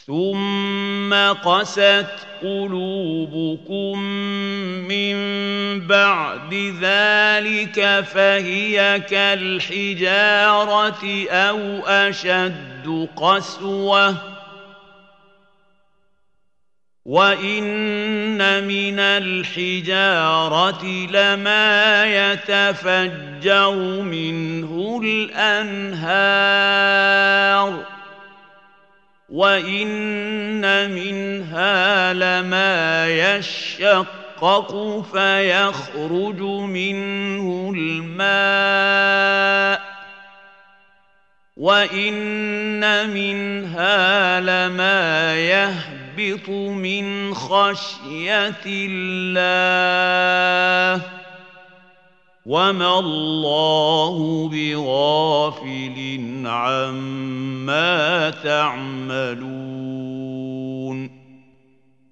ثم قست قلوبكم من بعد ذلك فهي كالحجارة أو أشد قسوة وإن من الحجارة لما يتفجر منه الأنهار وإن منها لما يشقق فيخرج منه الماء وإن منها لما يهبط من خشية الله وما الله بغافل عما تعملون